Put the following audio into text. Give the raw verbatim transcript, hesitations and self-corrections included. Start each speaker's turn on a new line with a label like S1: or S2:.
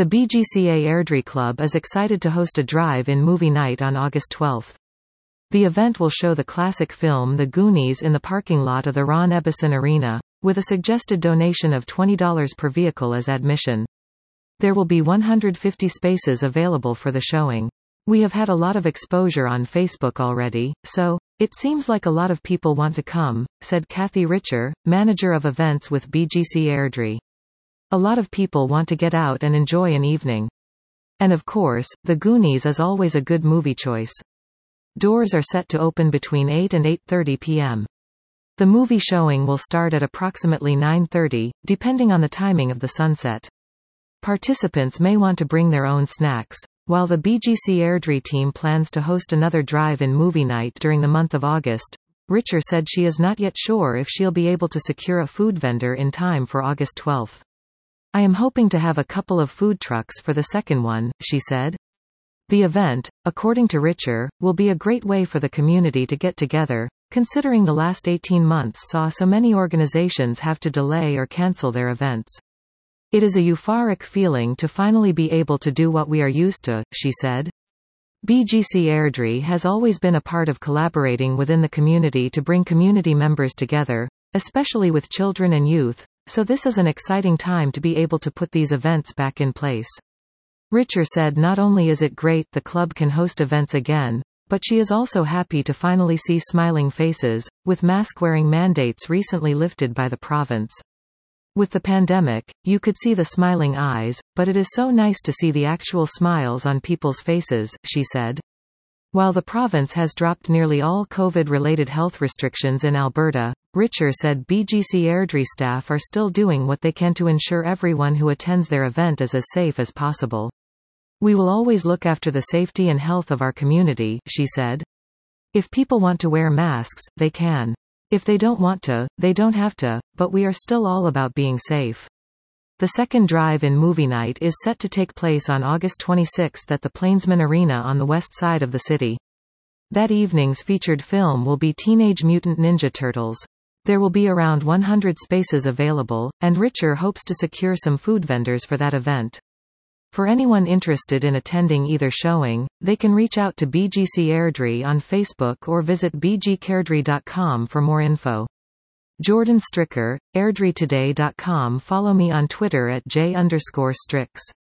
S1: The B G C A Airdrie Club is excited to host a drive-in movie night on August twelfth. The event will show the classic film The Goonies in the parking lot of the Ron Ebbison Arena, with a suggested donation of twenty dollars per vehicle as admission. There will be one hundred fifty spaces available for the showing. We have had a lot of exposure on Facebook already, so it seems like a lot of people want to come, said Kathy Richer, manager of events with B G C Airdrie. A lot of people want to get out and enjoy an evening. And of course, The Goonies is always a good movie choice. Doors are set to open between eight and eight thirty p m The movie showing will start at approximately nine thirty, depending on the timing of the sunset. Participants may want to bring their own snacks. While the B G C Airdrie team plans to host another drive-in movie night during the month of August, Richer said she is not yet sure if she'll be able to secure a food vendor in time for August twelfth. I am hoping to have a couple of food trucks for the second one, she said. The event, according to Richer, will be a great way for the community to get together, considering the last eighteen months saw so many organizations have to delay or cancel their events. It is a euphoric feeling to finally be able to do what we are used to, she said. B G C Airdrie has always been a part of collaborating within the community to bring community members together, especially with children and youth, so this is an exciting time to be able to put these events back in place. Richer said not only is it great the club can host events again, but she is also happy to finally see smiling faces, with mask-wearing mandates recently lifted by the province. With the pandemic, you could see the smiling eyes, but it is so nice to see the actual smiles on people's faces, she said. While the province has dropped nearly all COVID-related health restrictions in Alberta, Richer said B G C Airdrie staff are still doing what they can to ensure everyone who attends their event is as safe as possible. We will always look after the safety and health of our community, she said. If people want to wear masks, they can. If they don't want to, they don't have to, but we are still all about being safe. The second drive-in movie night is set to take place on August twenty-sixth at the Plainsman Arena on the west side of the city. That evening's featured film will be Teenage Mutant Ninja Turtles. There will be around one hundred spaces available, and Richer hopes to secure some food vendors for that event. For anyone interested in attending either showing, they can reach out to B G C Airdrie on Facebook or visit b g cairdrie dot com for more info. Jordan Stricker, airdrie today dot com. Follow me on Twitter at j underscore strix.